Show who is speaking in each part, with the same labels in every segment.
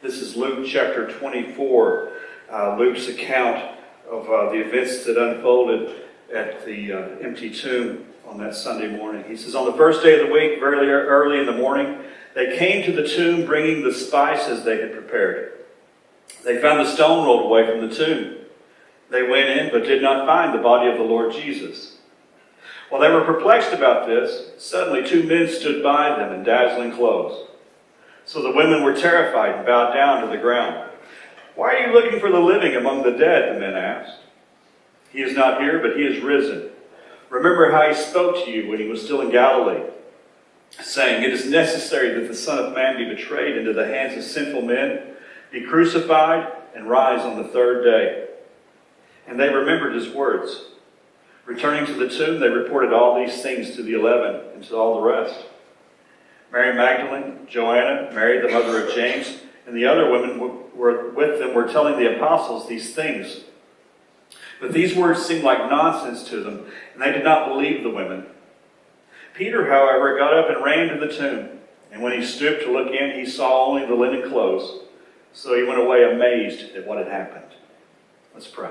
Speaker 1: This is Luke chapter 24, Luke's account of the events that unfolded at the empty tomb on that Sunday morning. He says, on the first day of the week, very early in the morning, they came to the tomb bringing the spices they had prepared. They found the stone rolled away from the tomb. They went in, but did not find the body of the Lord Jesus. While they were perplexed about this, suddenly two men stood by them in dazzling clothes. So the women were terrified and bowed down to the ground. Why are you looking for the living among the dead? The men asked. He is not here, but he is risen. Remember how he spoke to you when he was still in Galilee, saying, it is necessary that the Son of Man be betrayed into the hands of sinful men, be crucified, and rise on the third day. And they remembered his words. Returning to the tomb, they reported all these things to the 11 and to all the rest. Mary Magdalene, Joanna, Mary the mother of James, and the other women were with them were telling the apostles these things. But these words seemed like nonsense to them, and they did not believe the women. Peter, however, got up and ran to the tomb. And when he stooped to look in, he saw only the linen clothes. So he went away amazed at what had happened. Let's pray.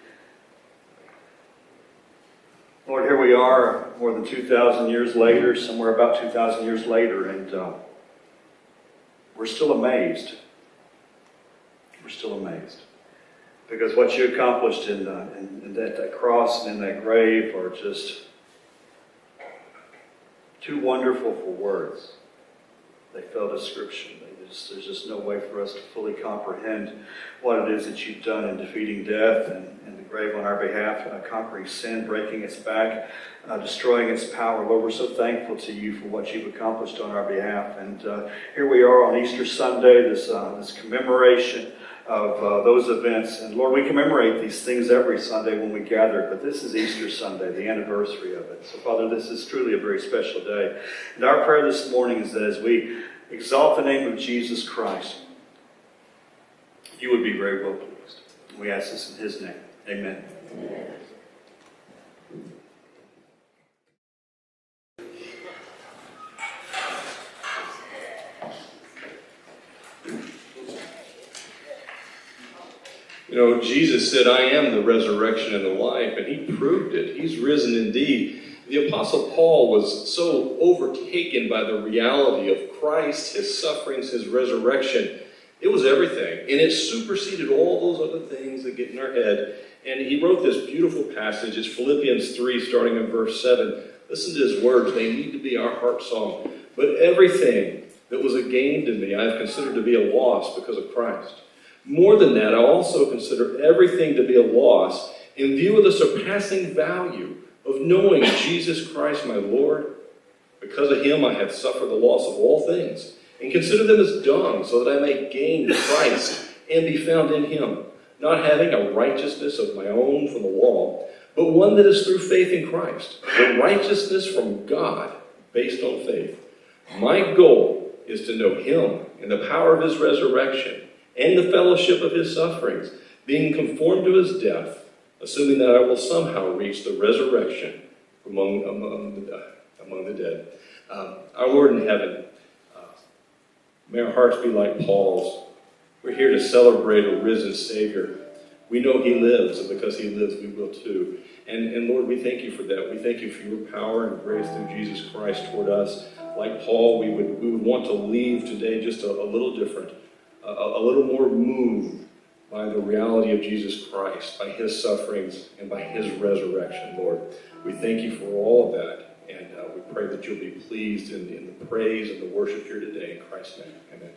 Speaker 1: Lord, here we are more than 2,000 years later, somewhere about 2,000 years later, and we're still amazed. We're still amazed. Because what you accomplished in that cross and in that grave are just too wonderful for words. They fail description. There's just no way for us to fully comprehend what it is that you've done in defeating death and the grave on our behalf, conquering sin, breaking its back, destroying its power. Lord, we're so thankful to you for what you've accomplished on our behalf. And here we are on Easter Sunday, this commemoration of those events. And Lord, we commemorate these things every Sunday when we gather, but this is Easter Sunday, the anniversary of it. So Father, this is truly a very special day. And our prayer this morning is that as we exalt the name of Jesus Christ, you would be very well pleased. We ask this in his name. Amen. Amen.
Speaker 2: You know, Jesus said, I am the resurrection and the life, and he proved it. He's risen indeed. The Apostle Paul was so overtaken by the reality of Christ, his sufferings, his resurrection. It was everything, and it superseded all those other things that get in our head. And he wrote this beautiful passage. It's Philippians 3, starting in verse 7. Listen to his words. They need to be our heart song. But everything that was a gain to me, I have considered to be a loss because of Christ. More than that, I also consider everything to be a loss in view of the surpassing value of knowing Jesus Christ my Lord. Because of him I have suffered the loss of all things, and consider them as dung, so that I may gain Christ and be found in him, not having a righteousness of my own from the law, but one that is through faith in Christ, the righteousness from God based on faith. My goal is to know him and the power of his resurrection and the fellowship of his sufferings, being conformed to his death, assuming that I will somehow reach the resurrection among the dead. Our Lord in heaven, may our hearts be like Paul's. We're here to celebrate a risen Savior. We know he lives, and because he lives, we will too. And Lord, we thank you for that. We thank you for your power and grace through Jesus Christ toward us. Like Paul, we would want to leave today just a little different, a little more moved by the reality of Jesus Christ, by his sufferings, and by his resurrection, Lord. We thank you for all of that, and we pray that you'll be pleased in the praise and the worship here today. In Christ's name, amen.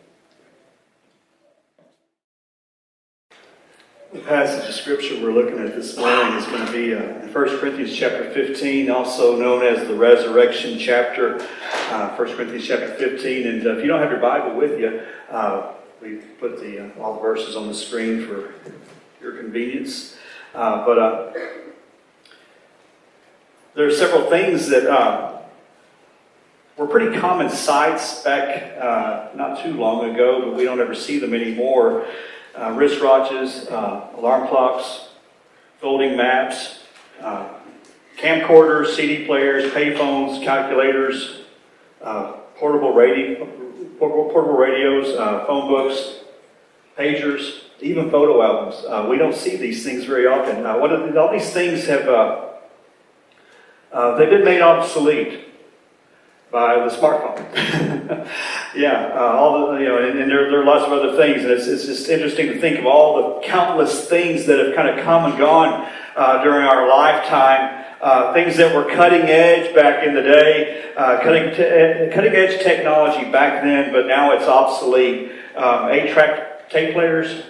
Speaker 1: The passage of Scripture we're looking at this morning is going to be in 1 Corinthians chapter 15, also known as the resurrection chapter, 1 Corinthians chapter 15. And if you don't have your Bible with you, we put all the verses on the screen for your convenience. But there are several things that were pretty common sights back not too long ago, but we don't ever see them anymore. Wristwatches, alarm clocks, folding maps, camcorders, CD players, payphones, calculators, portable radios, phone books, pagers, even photo albums. We don't see these things very often. All these things have they've been made obsolete by the smartphone. And there are lots of other things, and it's just interesting to think of all the countless things that have kind of come and gone during our lifetime. Things that were cutting edge back in the day, cutting edge technology back then, but now it's obsolete. 8-track tape players.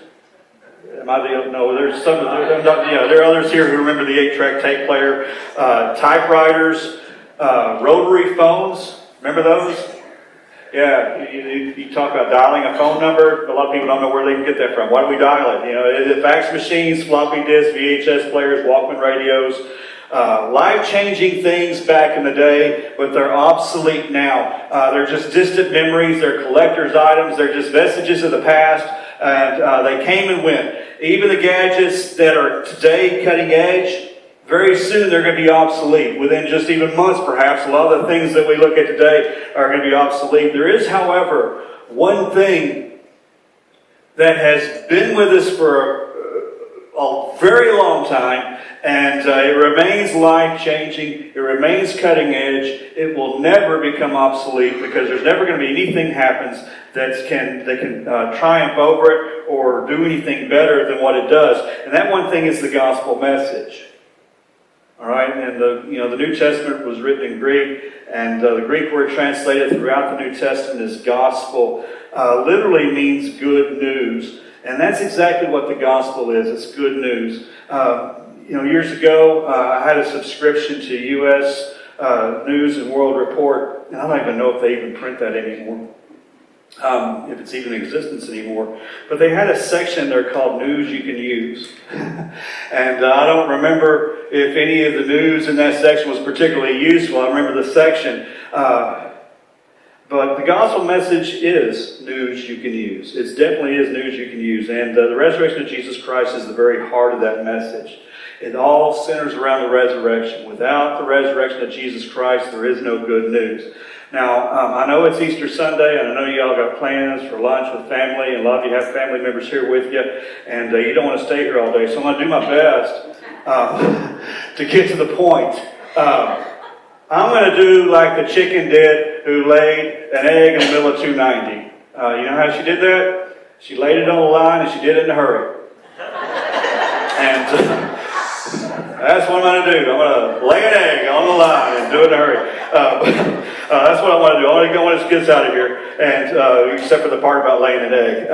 Speaker 1: No, there's some. There are others here who remember the 8-track tape player. Typewriters, rotary phones. Remember those? Yeah, you talk about dialing a phone number. A lot of people don't know where they can get that from. Why do we dial it? The fax machines, floppy disks, VHS players, Walkman radios. Life-changing things back in the day, but they're obsolete now. They're just distant memories. They're collector's items. They're just vestiges of the past, and they came and went. Even the gadgets that are today cutting edge, very soon they're going to be obsolete. Within just even months, perhaps, a lot of the things that we look at today are going to be obsolete. There is, however, one thing that has been with us for a very long time, and it remains life-changing. It remains cutting edge. It will never become obsolete, because there's never going to be anything happens that can triumph over it or do anything better than what it does. And that one thing is the gospel message. All right, and the New Testament was written in Greek, and the Greek word translated throughout the New Testament as gospel literally means good news. And that's exactly what the gospel is. It's good news. Years ago, I had a subscription to U.S. News and World Report, and I don't even know if they even print that anymore, if it's even in existence anymore. But they had a section there called News You Can Use. And I don't remember if any of the news in that section was particularly useful. I remember the section. But the gospel message is news you can use. It definitely is news you can use. And the resurrection of Jesus Christ is the very heart of that message. It all centers around the resurrection. Without the resurrection of Jesus Christ, there is no good news. Now, I know it's Easter Sunday, and I know you all got plans for lunch with family, and a lot of you have family members here with you, and you don't want to stay here all day. So I'm going to do my best to get to the point. I'm going to do like the chicken did who laid an egg in the middle of 290. You know how she did that? She laid it on the line, and she did it in a hurry. And that's what I'm going to do. I'm going to lay an egg on the line and do it in a hurry. That's what I want to do. I want to get us out of here, and except for the part about laying an egg.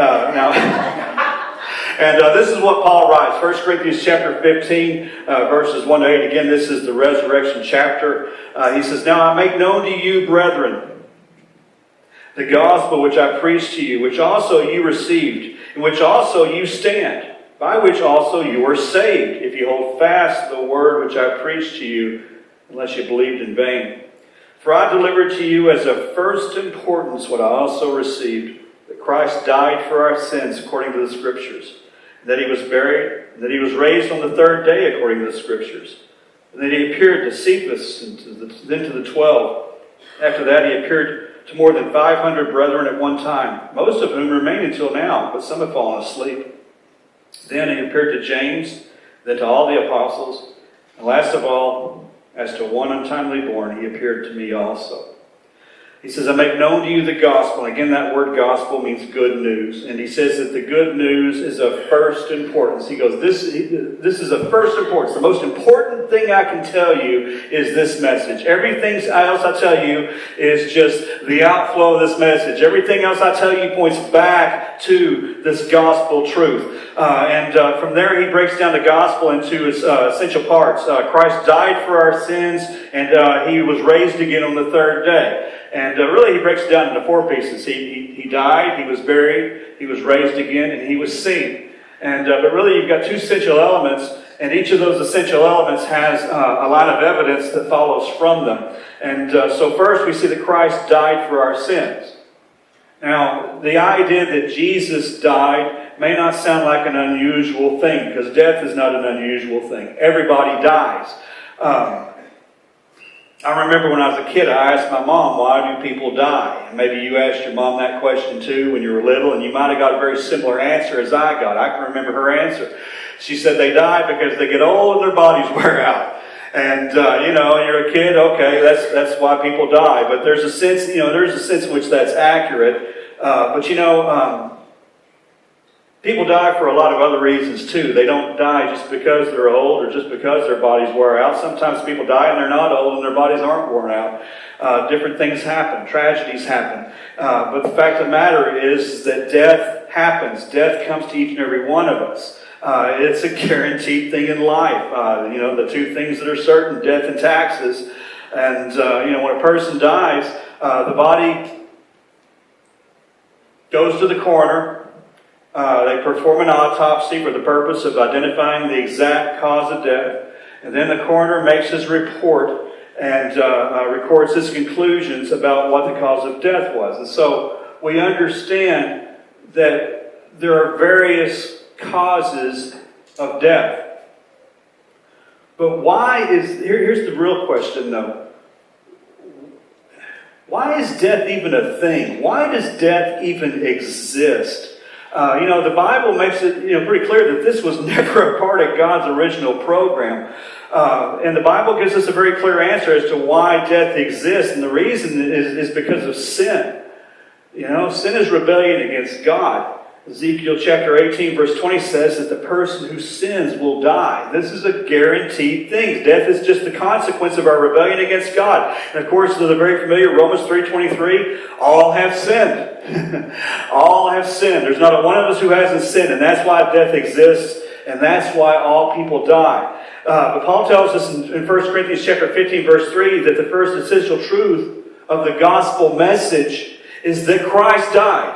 Speaker 1: And this is what Paul writes. 1 Corinthians chapter 15, verses 1 to 8. Again, this is the resurrection chapter. He says, "Now I make known to you, brethren, the gospel which I preached to you, which also you received, in which also you stand, by which also you are saved, if you hold fast the word which I preached to you, unless you believed in vain. For I delivered to you as of first importance what I also received, that Christ died for our sins according to the Scriptures, that he was buried, and that he was raised on the third day according to the Scriptures, and that he appeared to Cephas and then to the 12. After that he appeared to more than 500 brethren at one time, most of whom remain until now, but some have fallen asleep. Then he appeared to James, then to all the apostles, and last of all, as to one untimely born, he appeared to me also." He says, "I make known to you the gospel." And again, that word gospel means good news. And he says that the good news is of first importance. He goes, this is of first importance. The most important thing I can tell you is this message. Everything else I tell you is just the outflow of this message. Everything else I tell you points back to this gospel truth. From there, he breaks down the gospel into its essential parts. Christ died for our sins, and he was raised again on the third day. And really, he breaks it down into four pieces. He died, he was buried, he was raised again, and he was seen. But really, you've got two essential elements, and each of those essential elements has a line of evidence that follows from them. And so first, we see that Christ died for our sins. Now, the idea that Jesus died may not sound like an unusual thing, because death is not an unusual thing. Everybody dies. I remember when I was a kid, I asked my mom, why do people die? And maybe you asked your mom that question too when you were little, and you might have got a very similar answer as I got. I can remember her answer. She said they die because they get old and their bodies wear out. And, you're a kid, okay, that's why people die. But there's a sense, in which that's accurate. People die for a lot of other reasons too. They don't die just because they're old or just because their bodies wear out. Sometimes people die and they're not old and their bodies aren't worn out. Different things happen. Tragedies happen. But the fact of the matter is that death happens. Death comes to each and every one of us. It's a guaranteed thing in life. The two things that are certain, death and taxes. And, when a person dies, the body goes to the coroner. They perform an autopsy for the purpose of identifying the exact cause of death. And then the coroner makes his report and records his conclusions about what the cause of death was. And so we understand that there are various causes of death. But here's the real question though. Why is death even a thing? Why does death even exist? The Bible makes it pretty clear that this was never a part of God's original program. And the Bible gives us a very clear answer as to why death exists. And the reason is because of sin. Sin is rebellion against God. Ezekiel chapter 18 verse 20 says that the person who sins will die. This is a guaranteed thing. Death is just the consequence of our rebellion against God. And of course, the very familiar Romans 3:23, all have sinned. All have sinned. There's not a one of us who hasn't sinned. And that's why death exists. And that's why all people die. But Paul tells us in 1 Corinthians chapter 15 verse 3 that the first essential truth of the gospel message is that Christ died.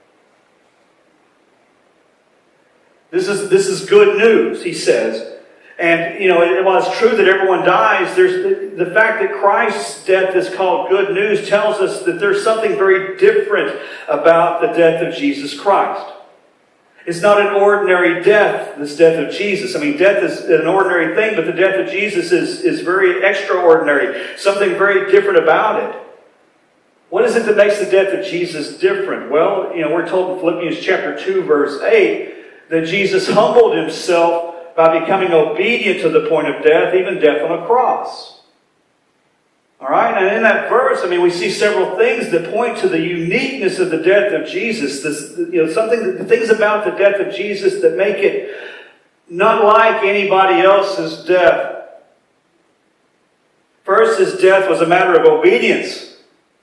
Speaker 1: This is good news, he says. And, while it's true that everyone dies, there's the fact that Christ's death is called good news tells us that there's something very different about the death of Jesus Christ. It's not an ordinary death, this death of Jesus. I mean, death is an ordinary thing, but the death of Jesus is very extraordinary. Something very different about it. What is it that makes the death of Jesus different? Well, we're told in Philippians chapter 2, verse 8, that Jesus humbled himself by becoming obedient to the point of death, even death on a cross. All right, and in that verse, we see several things that point to the uniqueness of the death of Jesus. The things about the death of Jesus that make it not like anybody else's death. First, his death was a matter of obedience.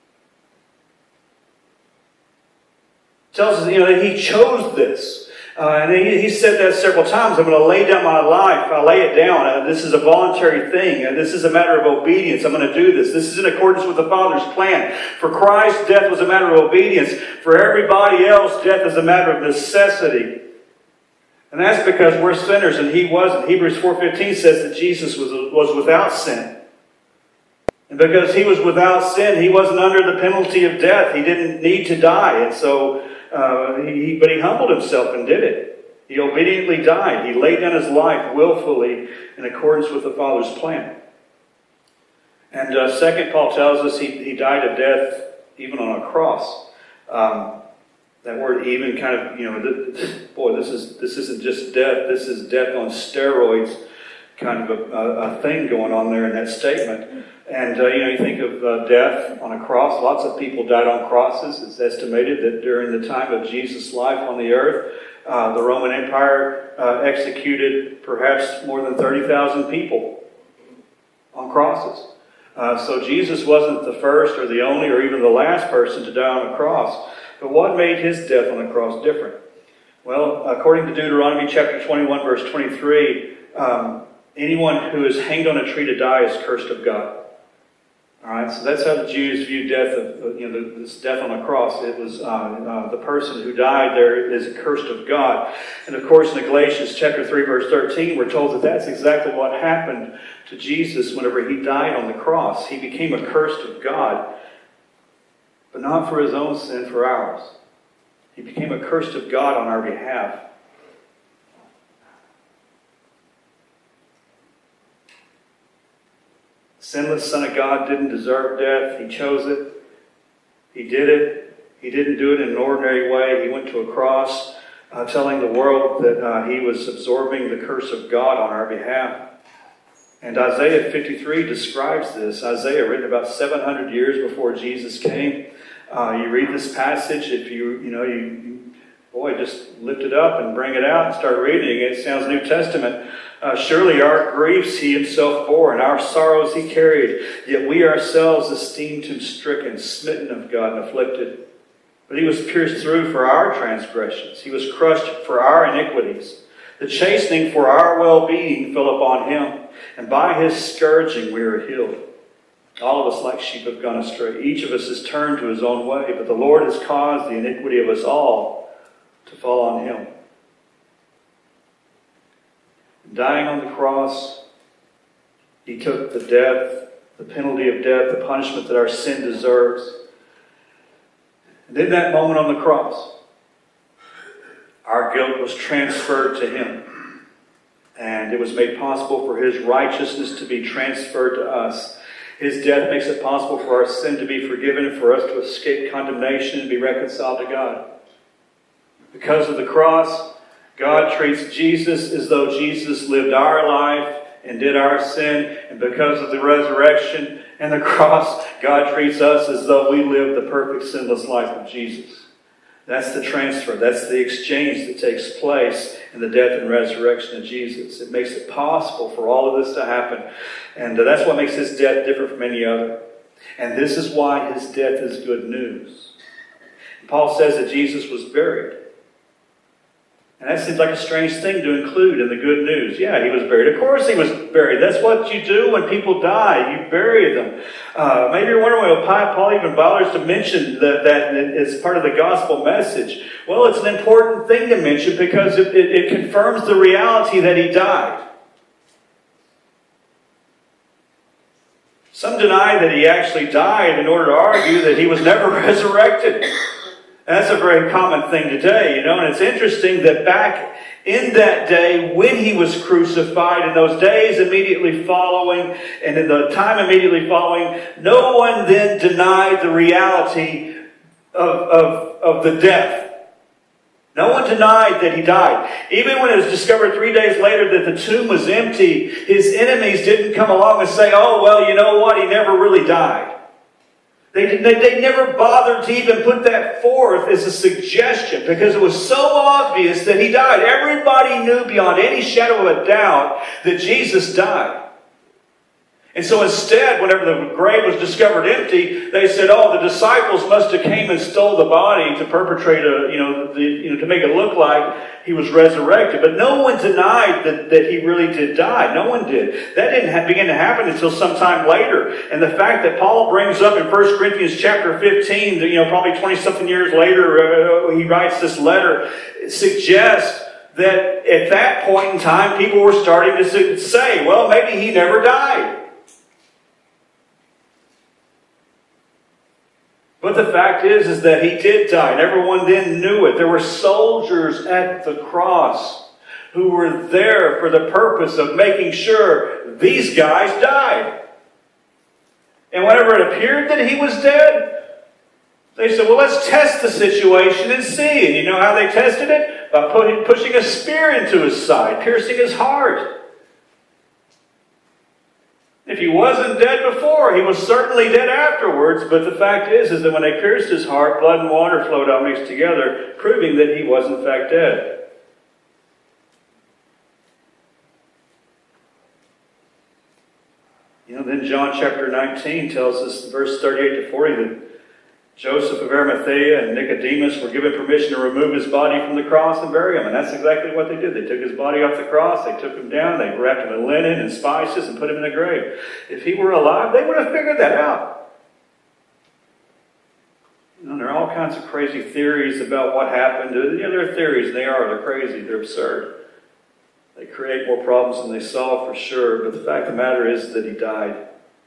Speaker 1: It tells us, that he chose this. And he said that several times. I'm going to lay down my life. I'll lay it down. This is a voluntary thing. This is a matter of obedience. I'm going to do this. This is in accordance with the Father's plan. For Christ, death was a matter of obedience. For everybody else, death is a matter of necessity. And that's because we're sinners and he wasn't. Hebrews 4:15 says that Jesus was without sin. And because he was without sin, he wasn't under the penalty of death. He didn't need to die. And so but he humbled himself and did it. He obediently died. He laid down his life willfully in accordance with the Father's plan. And second, Paul tells us he died a death even on a cross. That word "even" kind of, this isn't just death. This is death on steroids, kind of a thing going on there in that statement. And, you think of death on a cross. Lots of people died on crosses. It's estimated that during the time of Jesus' life on the earth, the Roman Empire executed perhaps more than 30,000 people on crosses. So Jesus wasn't the first or the only or even the last person to die on a cross. But what made his death on the cross different? Well, according to Deuteronomy chapter 21, verse 23, anyone who is hanged on a tree to die is cursed of God. All right, so that's how the Jews viewed death. This death on a cross. It was the person who died there is cursed of God. And of course, in Galatians chapter 3, verse 13, we're told that that's exactly what happened to Jesus whenever he died on the cross. He became accursed of God, but not for his own sin, for ours. He became accursed of God on our behalf. sinless Son of God, didn't deserve death. He chose it. He did it. He didn't do it in an ordinary way. He went to a cross telling the world that he was absorbing the curse of God on our behalf. And Isaiah 53 describes this. Isaiah, written about 700 years before Jesus came. You read this passage, if you just lift it up and bring it out and start reading it. It sounds New Testament. Surely our griefs he himself bore, and our sorrows he carried. Yet we ourselves esteemed him stricken, smitten of God, and afflicted. But he was pierced through for our transgressions. He was crushed for our iniquities. The chastening for our well-being fell upon him, and by his scourging we are healed. All of us like sheep have gone astray. Each of us has turned to his own way, but the Lord has caused the iniquity of us all to fall on him. Dying on the cross, he took the death, the penalty of death, the punishment that our sin deserves. And in that moment on the cross, our guilt was transferred to him. And it was made possible for his righteousness to be transferred to us. His death makes it possible for our sin to be forgiven and for us to escape condemnation and be reconciled to God. Because of the cross, God treats Jesus as though Jesus lived our life and did our sin. And because of the resurrection and the cross, God treats us as though we lived the perfect sinless life of Jesus. That's the transfer. That's the exchange that takes place in the death and resurrection of Jesus. It makes it possible for all of this to happen. And that's what makes his death different from any other. And this is why his death is good news. Paul says that Jesus was buried. And that seems like a strange thing to include in the good news. Yeah, he was buried. Of course he was buried. That's what you do when people die. You bury them. Maybe you're wondering why Paul even bothers to mention that as part of the gospel message. Well, it's an important thing to mention because it confirms the reality that he died. Some deny that he actually died in order to argue that he was never resurrected. That's a very common thing today, and it's interesting that back in that day when he was crucified, in those days immediately following, and in the time immediately following, no one then denied the reality of the death. No one denied that he died. Even when it was discovered 3 days later that the tomb was empty, his enemies didn't come along and say, oh, well, you know what, he never really died. They never bothered to even put that forth as a suggestion because it was so obvious that he died. Everybody knew beyond any shadow of a doubt that Jesus died. And so instead, whenever the grave was discovered empty, they said, oh, the disciples must have came and stole the body to perpetrate to make it look like he was resurrected. But no one denied that he really did die. No one did. That didn't begin to happen until sometime later. And the fact that Paul brings up in 1 Corinthians chapter 15, probably 20-something years later, he writes this letter, suggests that at that point in time, people were starting to say, well, maybe he never died. But the fact is that he did die, and everyone then knew it. There were soldiers at the cross who were there for the purpose of making sure these guys died. And whenever it appeared that he was dead, they said, well, let's test the situation and see. And you know how they tested it? By pushing a spear into his side, piercing his heart. If he wasn't dead before, he was certainly dead afterwards. But the fact is that when they pierced his heart, blood and water flowed out mixed together, proving that he was in fact dead. Then John chapter 19 tells us in verse 38 to 40 that Joseph of Arimathea and Nicodemus were given permission to remove his body from the cross and bury him. And that's exactly what they did. They took his body off the cross, they took him down, they wrapped him in linen and spices and put him in a grave. If he were alive, they would have figured that out. There are all kinds of crazy theories about what happened. They're theories, they're crazy, they're absurd. They create more problems than they solve for sure. But the fact of the matter is that he died.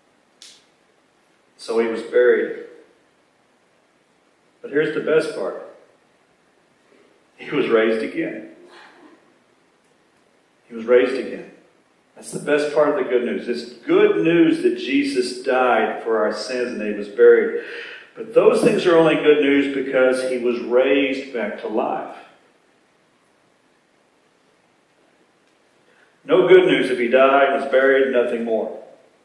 Speaker 1: So he was buried. But here's the best part. He was raised again. He was raised again. That's the best part of the good news. It's good news that Jesus died for our sins and that he was buried. But those things are only good news because he was raised back to life. No good news if he died, was buried, nothing more.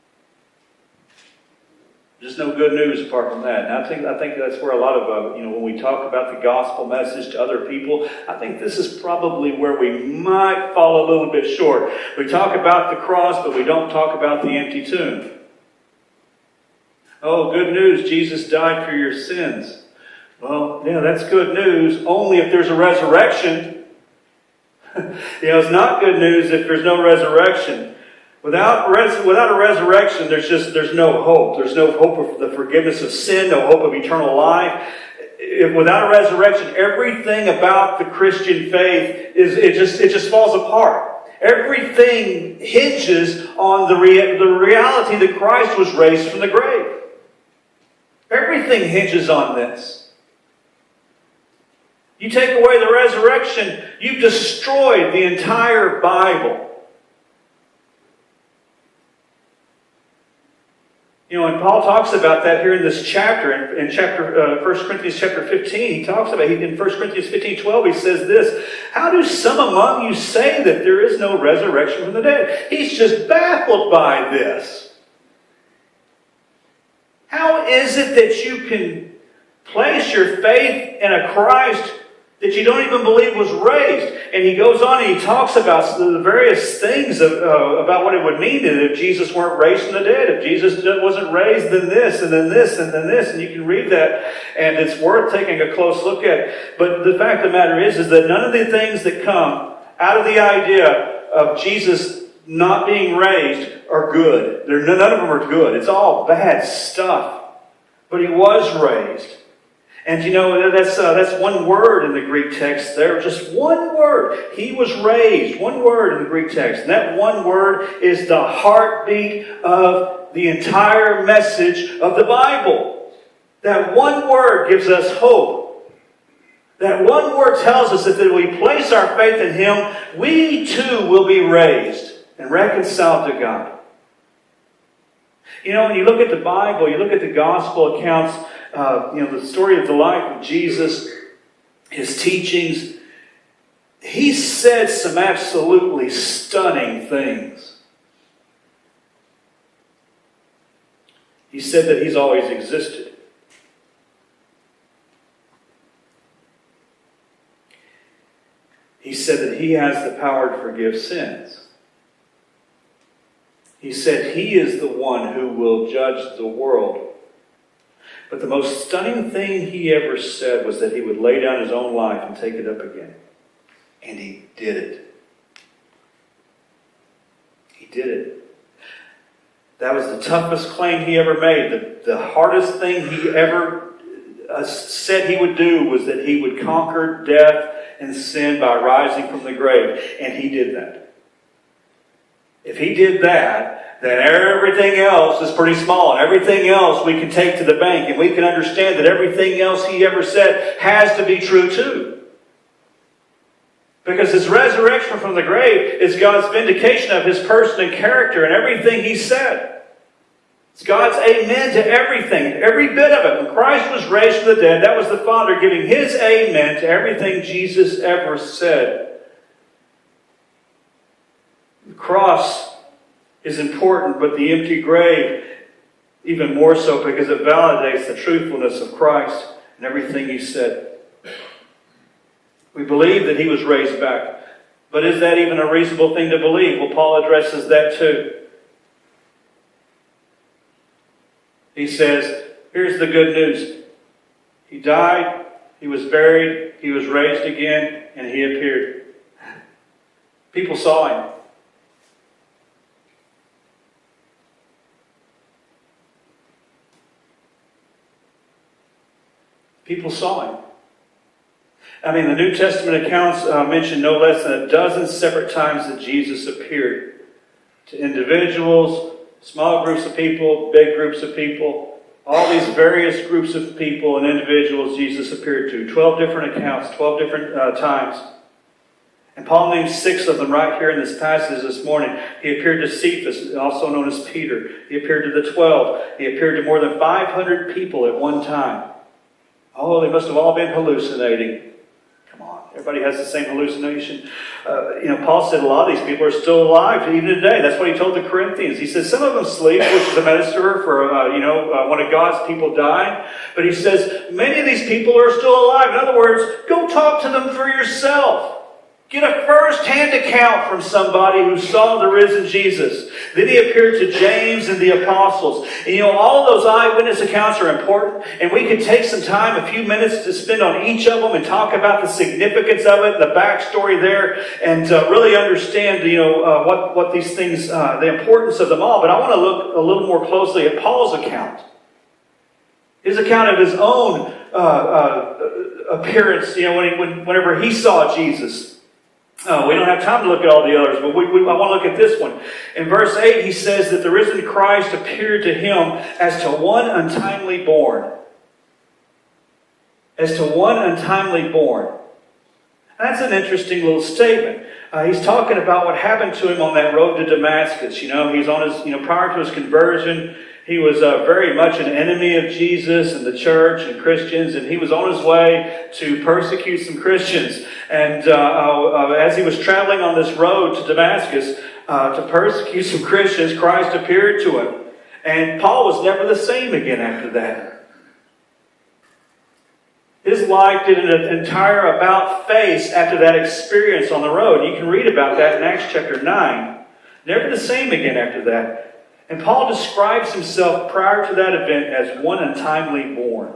Speaker 1: Just no good news apart from that. And I think that's where a lot of, when we talk about the gospel message to other people, I think this is probably where we might fall a little bit short. We talk about the cross, but we don't talk about the empty tomb. Oh, good news, Jesus died for your sins. Well, yeah, that's good news, only if there's a resurrection. It's not good news if there's no resurrection. Without a resurrection, there's no hope. There's no hope of the forgiveness of sin, no hope of eternal life. Without a resurrection, everything about the Christian faith it just falls apart. Everything hinges on the reality that Christ was raised from the grave. Everything hinges on this. You take away the resurrection, you've destroyed the entire Bible. And Paul talks about that here in this chapter, in 1 Corinthians chapter 15, he talks about, in 1 Corinthians 15:12, he says this, how do some among you say that there is no resurrection from the dead? He's just baffled by this. How is it that you can place your faith in a Christ that you don't even believe was raised? And he goes on and he talks about the various things about what it would mean if Jesus weren't raised from the dead. If Jesus wasn't raised, then this, and then this, and then this. And you can read that, and it's worth taking a close look at. But the fact of the matter is that none of the things that come out of the idea of Jesus not being raised are good. None of them are good. It's all bad stuff. But he was raised. And that's one word in the Greek text there. Just one word. He was raised. One word in the Greek text. And that one word is the heartbeat of the entire message of the Bible. That one word gives us hope. That one word tells us that if we place our faith in Him, we too will be raised and reconciled to God. When you look at the Bible, you look at the gospel accounts, the story of the life of Jesus, his teachings, he said some absolutely stunning things. He said that He's always existed. He said that He has the power to forgive sins. He said He is the one who will judge the world. But the most stunning thing He ever said was that He would lay down His own life and take it up again. And He did it. He did it. That was the toughest claim He ever made. The hardest thing He ever said He would do was that He would conquer death and sin by rising from the grave. And He did that. If He did that, then everything else is pretty small. And everything else we can take to the bank. And we can understand that everything else He ever said has to be true too. Because His resurrection from the grave is God's vindication of His person and character and everything He said. It's God's amen to everything, every bit of it. When Christ was raised from the dead, that was the Father giving His amen to everything Jesus ever said. The cross is important, but the empty grave even more so, because it validates the truthfulness of Christ and everything He said. We believe that He was raised back, but is that even a reasonable thing to believe? Well, Paul addresses that too. He says, here's the good news. He died, He was buried, He was raised again, and He appeared. People saw Him. People saw Him. The New Testament accounts mention no less than a dozen separate times that Jesus appeared to individuals, small groups of people, big groups of people, all these various groups of people and individuals Jesus appeared to. 12 different accounts, 12 different times. And Paul names 6 of them right here in this passage this morning. He appeared to Cephas, also known as Peter. He appeared to the 12. He appeared to more than 500 people at one time. Oh, they must have all been hallucinating. Come on, everybody has the same hallucination. Paul said a lot of these people are still alive even today. That's what he told the Corinthians. He said some of them sleep, which is a metaphor for, one of God's people died. But he says many of these people are still alive. In other words, go talk to them for yourself. Get a first-hand account from somebody who saw the risen Jesus. Then he appeared to James and the apostles. And all of those eyewitness accounts are important. And we could take some time, a few minutes to spend on each of them and talk about the significance of it, the backstory there, and really understand, what these things, the importance of them all. But I want to look a little more closely at Paul's account. His account of his own appearance, whenever he saw Jesus. We don't have time to look at all the others, but I want to look at this one. In verse 8, he says that the risen Christ appeared to him as to one untimely born. As to one untimely born. That's an interesting little statement. He's talking about what happened to him on that road to Damascus. He's on his, prior to his conversion, he was very much an enemy of Jesus and the church and Christians, and he was on his way to persecute some Christians. And as he was traveling on this road to Damascus to persecute some Christians, Christ appeared to him. And Paul was never the same again after that. His life did an entire about-face after that experience on the road. You can read about that in Acts chapter 9. Never the same again after that. And Paul describes himself prior to that event as one untimely born.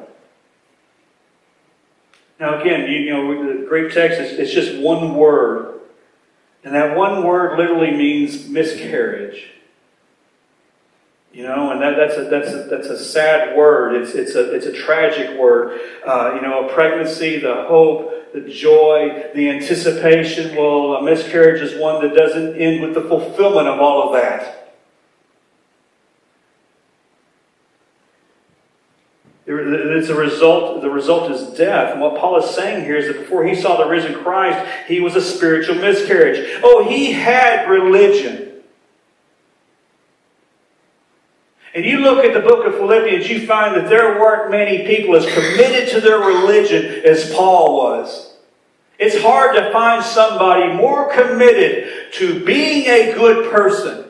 Speaker 1: Now again, the Greek text, it's just one word. And that one word literally means miscarriage. And that's a sad word. It's a tragic word. A pregnancy, the hope, the joy, the anticipation. Well, a miscarriage is one that doesn't end with the fulfillment of all of that. It's a result. The result is death. And what Paul is saying here is that before he saw the risen Christ, he was a spiritual miscarriage. Oh, he had religion. And you look at the book of Philippians, you find that there weren't many people as committed to their religion as Paul was. It's hard to find somebody more committed to being a good person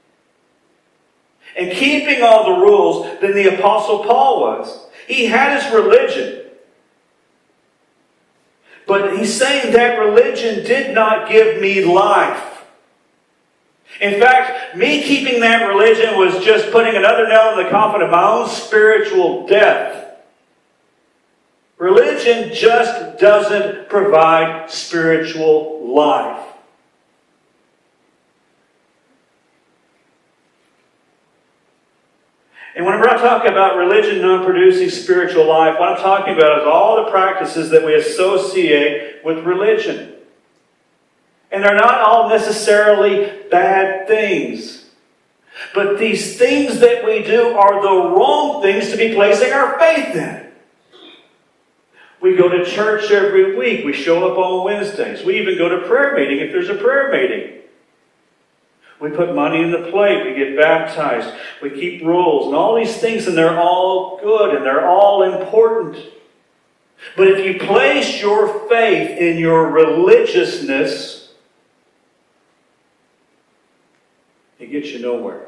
Speaker 1: and keeping all the rules than the Apostle Paul was. He had his religion. But he's saying that religion did not give me life. In fact, me keeping that religion was just putting another nail in the coffin of my own spiritual death. Religion just doesn't provide spiritual life. And whenever I talk about religion not producing spiritual life, what I'm talking about is all the practices that we associate with religion. And they're not all necessarily bad things. But these things that we do are the wrong things to be placing our faith in. We go to church every week. We show up on Wednesdays. We even go to prayer meeting if there's a prayer meeting. We put money in the plate. We get baptized. We keep rules and all these things, and they're all good and they're all important. But if you place your faith in your religiousness, it gets you nowhere.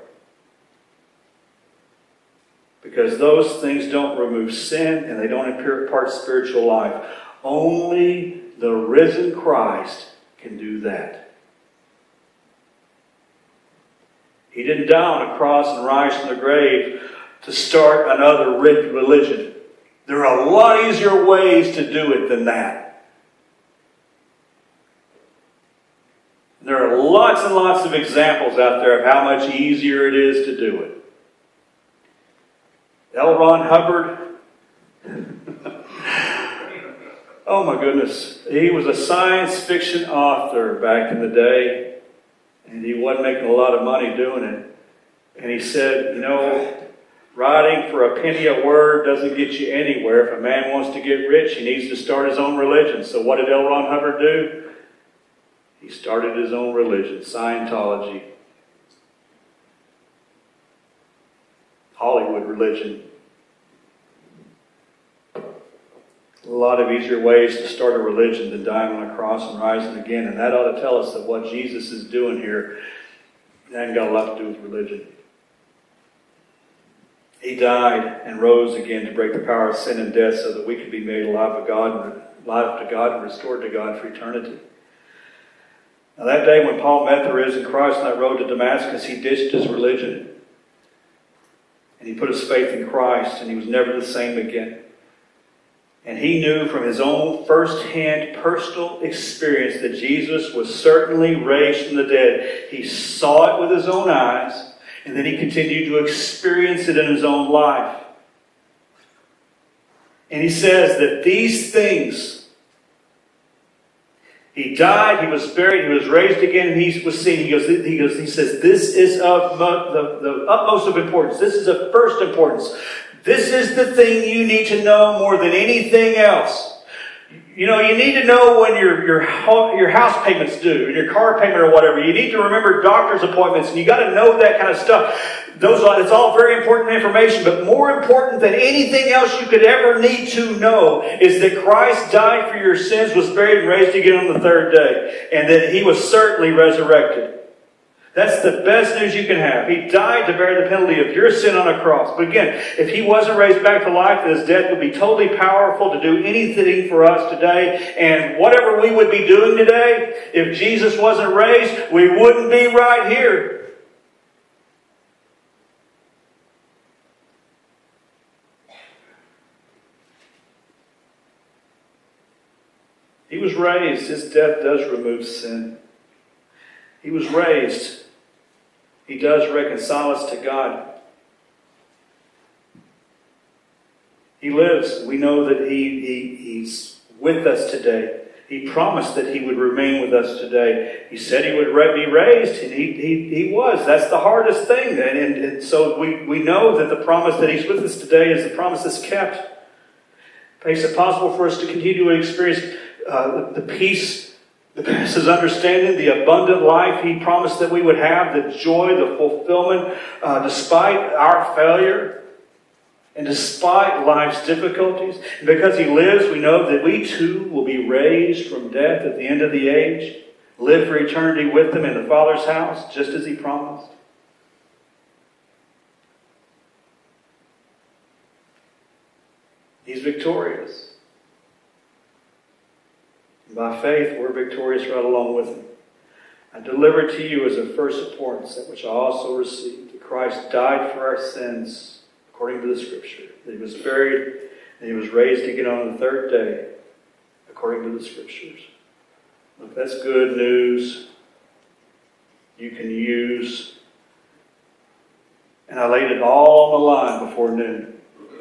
Speaker 1: Because those things don't remove sin and they don't impart spiritual life. Only the risen Christ can do that. He didn't die on a cross and rise from the grave to start another religion. There are a lot easier ways to do it than that. There are lots and lots of examples out there of how much easier it is to do it. L. Ron Hubbard. Oh my goodness. He was a science fiction author back in the day. And he wasn't making a lot of money doing it. And he said, writing for a penny a word doesn't get you anywhere. If a man wants to get rich, he needs to start his own religion. So what did L. Ron Hubbard do? He started his own religion, Scientology, Hollywood religion. A lot of easier ways to start a religion than dying on a cross and rising again. And that ought to tell us that what Jesus is doing here hasn't got a lot to do with religion. He died and rose again to break the power of sin and death so that we could be made alive to God and restored to God for eternity. Now that day when Paul met the risen Christ on that road to Damascus, he ditched his religion. And he put his faith in Christ, and he was never the same again. And he knew from his own first-hand personal experience that Jesus was certainly raised from the dead. He saw it with his own eyes, and then he continued to experience it in his own life. And he says that these things, he died, he was buried, he was raised again, and he was seen. He says, this is of the utmost of importance. This is of first importance. This is the thing you need to know more than anything else. You know, you need to know when your house payment's due, and your car payment or whatever. You need to remember doctor's appointments, and you got to know that kind of stuff. It's all very important information, but more important than anything else you could ever need to know is that Christ died for your sins, was buried, and raised again on the third day, and that he was certainly resurrected. That's the best news you can have. He died to bear the penalty of your sin on a cross. But again, if he wasn't raised back to life, then his death would be totally powerful to do anything for us today. And whatever we would be doing today, if Jesus wasn't raised, we wouldn't be right here. He was raised. His death does remove sin. He was raised. He does reconcile us to God. He lives. We know that He's with us today. He promised that He would remain with us today. He said He would be raised, and He was. That's the hardest thing. And so we know that the promise that He's with us today is the promise that's kept. It makes it possible for us to continue to experience the peace that passes understanding, the abundant life He promised that we would have, the joy, the fulfillment, despite our failure and despite life's difficulties. And because He lives, we know that we too will be raised from death at the end of the age, live for eternity with Him in the Father's house, just as He promised. He's victorious. By faith, we're victorious right along with Him. I deliver to you as of first importance that which I also received, that Christ died for our sins, according to the Scripture, that He was buried, and He was raised again on the third day, according to the Scriptures. Look, that's good news you can use. And I laid it all on the line before noon.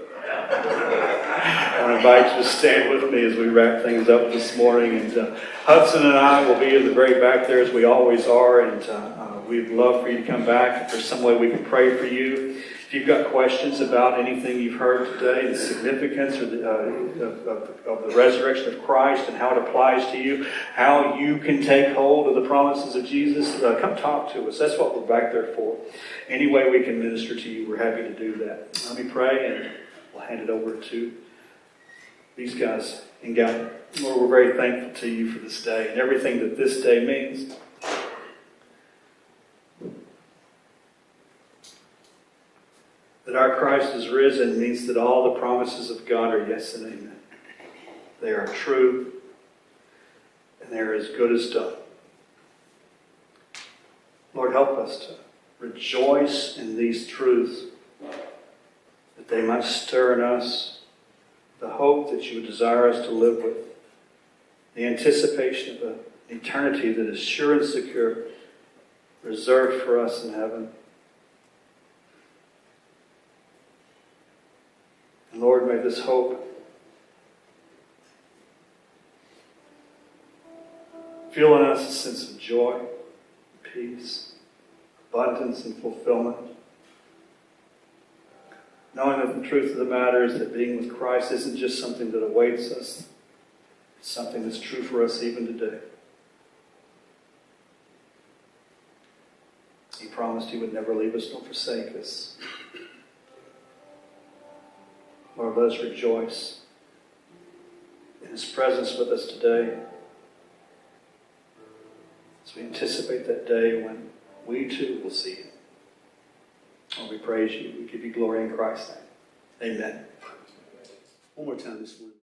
Speaker 1: I invite you to stand with me as we wrap things up this morning. And Hudson and I will be in the very back there as we always are. And we'd love for you to come back. If there's some way we can pray for you. If you've got questions about anything you've heard today, the significance of the resurrection of Christ and how it applies to you, how you can take hold of the promises of Jesus, come talk to us. That's what we're back there for. Any way we can minister to you, we're happy to do that. Let me pray and we'll hand it over to these guys and God. Lord, we're very thankful to you for this day and everything that this day means. That our Christ is risen means that all the promises of God are yes and amen. They are true and they are as good as done. Lord, help us to rejoice in these truths, that they might stir in us the hope that you would desire us to live with, the anticipation of an eternity that is sure and secure, reserved for us in heaven. And Lord, may this hope feel in us a sense of joy, peace, abundance, and fulfillment. Knowing that the truth of the matter is that being with Christ isn't just something that awaits us. It's something that's true for us even today. promised He would never leave us nor forsake us. Lord, let us rejoice in His presence with us today as we anticipate that day when we too will see Him. Lord, we praise You. We give You glory in Christ's name. Amen. One more time this morning.